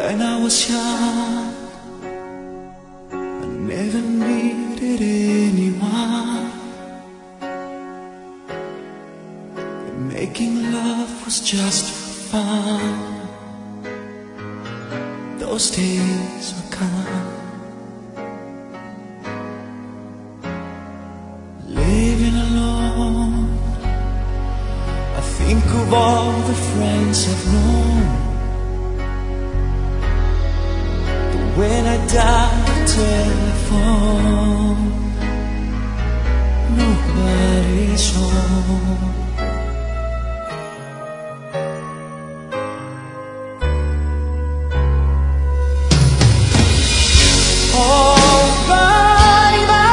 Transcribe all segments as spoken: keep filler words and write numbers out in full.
When I was young, I never needed anyone, and making love was just fun. Those days were gone. Living alone, I think of all the friends I've known. When I dial the telephone, nobody's home. All by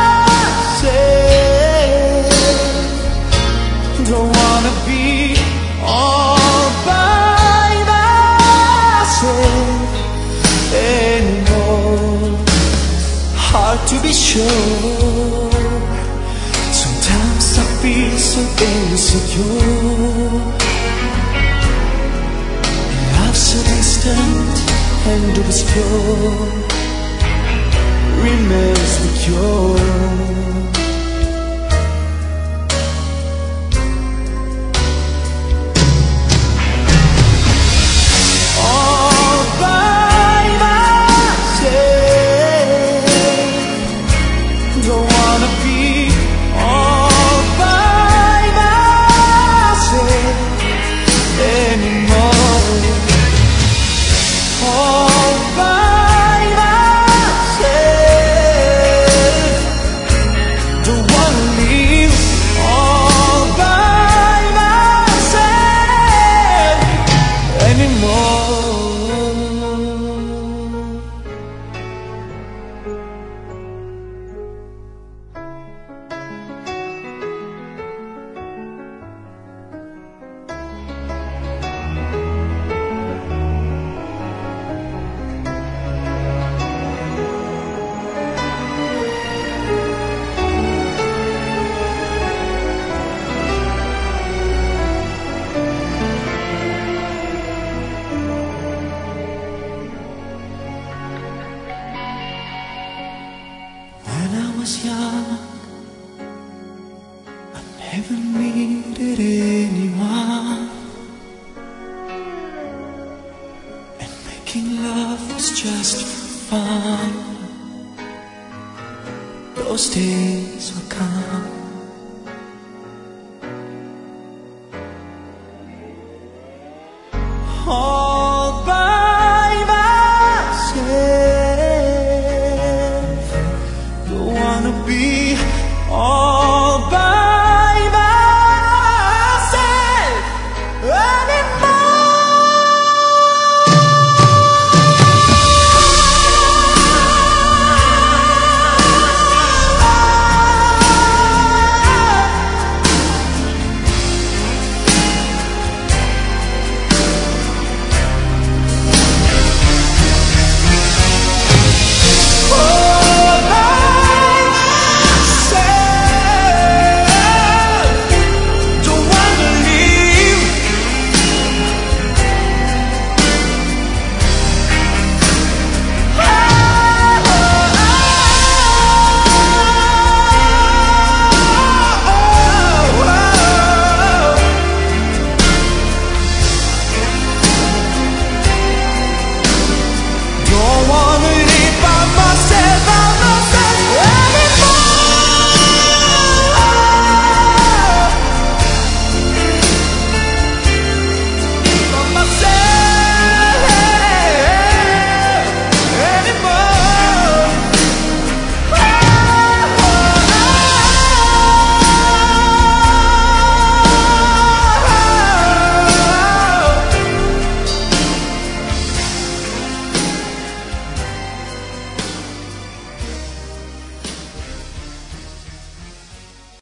myself, don't wanna be all by myself anymore. Hard to be sure. Sometimes I feel so insecure. Love so distant and obscure remains the cure. When I was young, I never needed anyone, and making love was just fun. Those days